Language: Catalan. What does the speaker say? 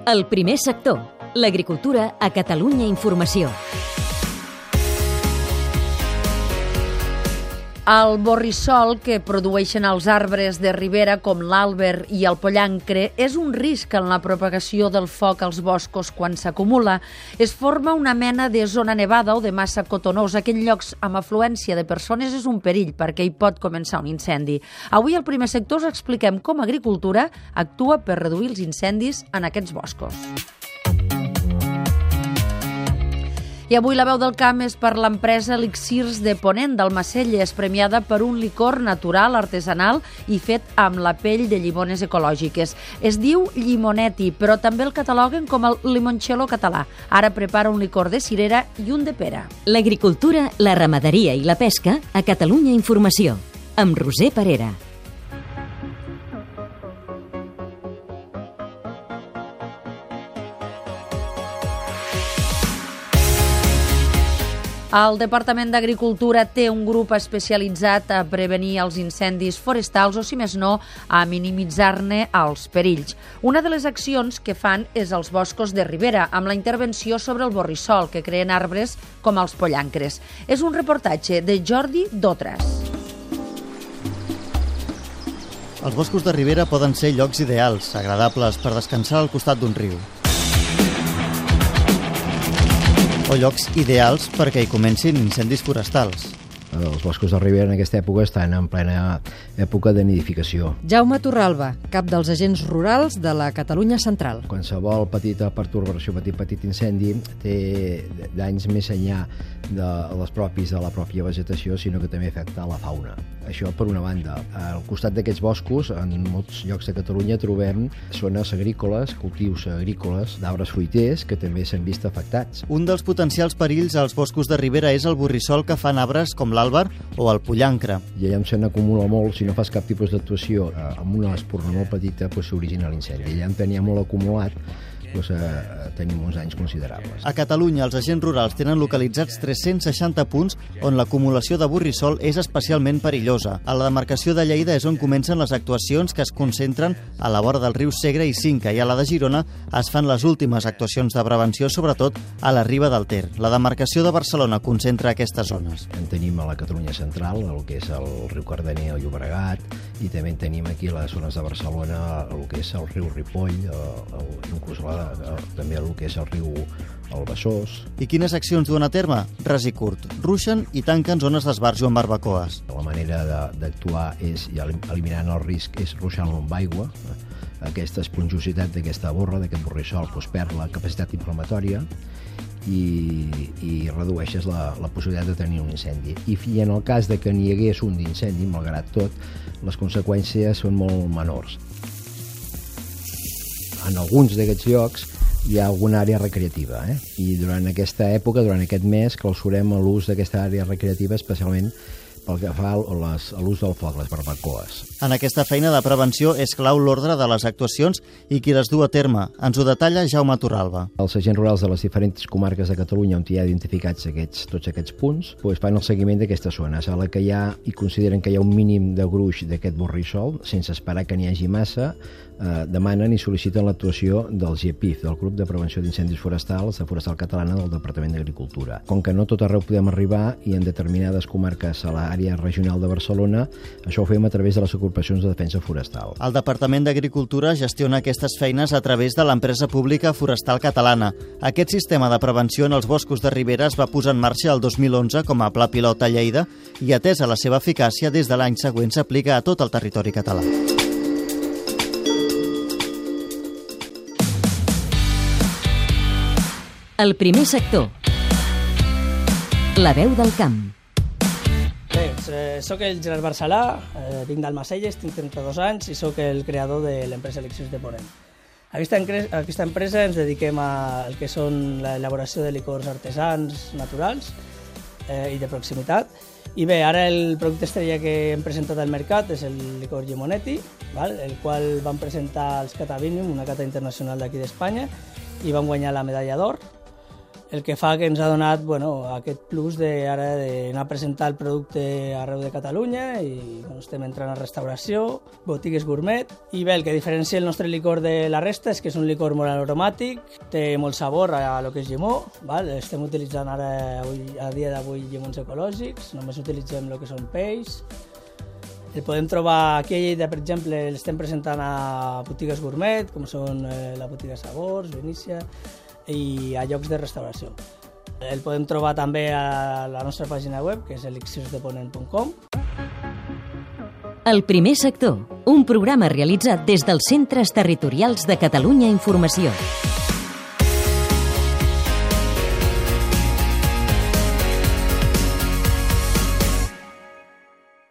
El primer sector, l'agricultura a Catalunya Informació. El borrissol que produeixen els arbres de ribera com l'àlber i el pollancre és un risc en la propagació del foc als boscos quan s'acumula. Es forma una mena de zona nevada o de massa cotonosa que en llocs amb afluència de persones és un perill perquè hi pot començar un incendi. Avui al primer sector us expliquem com Agricultura actua per reduir els incendis en aquests boscos. I avui la veu del camp és per l'empresa Elixirs de Ponent d'Almacelles, premiada per un licor natural, artesanal i fet amb la pell de llimones ecològiques. Es diu Llimonetti, però també el cataloguen com el limoncello català. Ara prepara un licor de cirera i un de pera. L'agricultura, la ramaderia i la pesca a Catalunya Informació, amb Roser Parera. El Departament d'Agricultura té un grup especialitzat a prevenir els incendis forestals o, si més no, a minimitzar-ne els perills. Una de les accions que fan és als boscos de ribera, amb la intervenció sobre el borrissol que creen arbres com els pollancres. És un reportatge de Jordi Dotras. Els boscos de ribera poden ser llocs ideals, agradables per descansar al costat d'un riu. O llocs ideals perquè hi comencin incendis forestals. Els boscos de ribera en aquesta època estan en plena època de nidificació. Jaume Torralba, cap dels agents rurals de la Catalunya Central. Qualsevol petita pertorbació, petit incendi, té danys més enllà dels propis de la pròpia vegetació, sinó que també afecta la fauna. Això per una banda. Al costat d'aquests boscos, en molts llocs de Catalunya trobem zones agrícoles, cultius agrícoles, d'arbres fruiters, que també s'han vist afectats. Un dels potencials perills als boscos de ribera és el borrissol que fan arbres com l'àlber o el pollancre. I allà on se n'acumula molt, si no fas cap tipus d'actuació amb una espurna molt petita, s'origina l'incendi. Allà on tenia molt acumulat, tenim uns anys considerables. A Catalunya, els agents rurals tenen localitzats 360 punts on l'acumulació de borrissol és especialment perillosa. A la demarcació de Lleida és on comencen les actuacions que es concentren a la vora del riu Segre i Cinca, i a la de Girona es fan les últimes actuacions de prevenció, sobretot a la riba del Ter. La demarcació de Barcelona concentra aquestes zones. En tenim a la Catalunya Central, el que és el riu Cardener, el Llobregat, i també en tenim aquí a les zones de Barcelona el que és el riu Ripoll, inclús també el que és el riu el Besòs. I quines accions duen a terme? Ras i curt. Ruixen i tanquen zones d'esbarjo amb barbacoes. La manera d'actuar és, eliminant el risc, és ruixant-lo amb aigua. Aquesta esponjositat d'aquesta borra, d'aquest borrissol, perd la capacitat inflamatòria i redueixes la possibilitat de tenir un incendi. I en el cas de que n'hi hagués un d'incendi, malgrat tot, les conseqüències són molt menors. En alguns d'aquests llocs hi ha alguna àrea recreativa, i durant aquesta època, durant aquest mes, clausurem l'ús d'aquesta àrea recreativa, especialment pel que fa a l'ús del foc, les barbacoes. En aquesta feina de prevenció és clau l'ordre de les actuacions i qui les du a terme. Ens ho detalla Jaume Torralba. Els agents rurals de les diferents comarques de Catalunya on hi ha identificats tots aquests punts fan el seguiment d'aquestes zones. A la que hi ha i consideren que hi ha un mínim de gruix d'aquest borrissol, sense esperar que n'hi hagi massa, demanen i sol·liciten l'actuació del GEPIF, del Grup de Prevenció d'Incendis Forestals de Forestal Catalana del Departament d'Agricultura. Com que no tot arreu podem arribar i en determinades comarques a l'àrea regional de Barcelona, això ho fem a través de les agrupacions de defensa forestal. El Departament d'Agricultura gestiona aquestes feines a través de l'empresa pública Forestal Catalana. Aquest sistema de prevenció en els boscos de ribera es va posar en marxa el 2011 com a pla pilot a Lleida i, atesa la seva eficàcia, des de l'any següent s'aplica a tot el territori català. El primer sector. La veu del camp. Bé, soc el Gerard Barcelà, vinc d'Almacelles, tinc 32 anys i soc el creador de l'empresa Elixirs de Ponent. Aquesta empresa ens dediquem al que són l'elaboració de licors artesans naturals i de proximitat. I bé, ara el producte estrella que hem presentat al mercat és el licor Llimonetti, el qual vam presentar als Cata Vinium, una cata internacional d'aquí d'Espanya, i vam guanyar la medalla d'or. el que fa que ens ha donat aquest plus d'anar a presentar el producte arreu de Catalunya i estem entrant a restauració, botigues gourmet, i bé, el que diferencia el nostre licor de la resta és que és un licor molt aromàtic, té molt sabor a lo que és llimó, estem utilitzant ara, a dia d'avui, llimons ecològics, només utilitzem el que són peix. El podem trobar aquí a Lleida, per exemple, l'estem presentant a botigues gourmet, com són la botiga Sabors, Vinícia, i a llocs de restauració. El podem trobar també a la nostra pàgina web, que és elixirsdeponent.com. El primer sector, un programa realitzat des dels Centres Territorials de Catalunya Informació.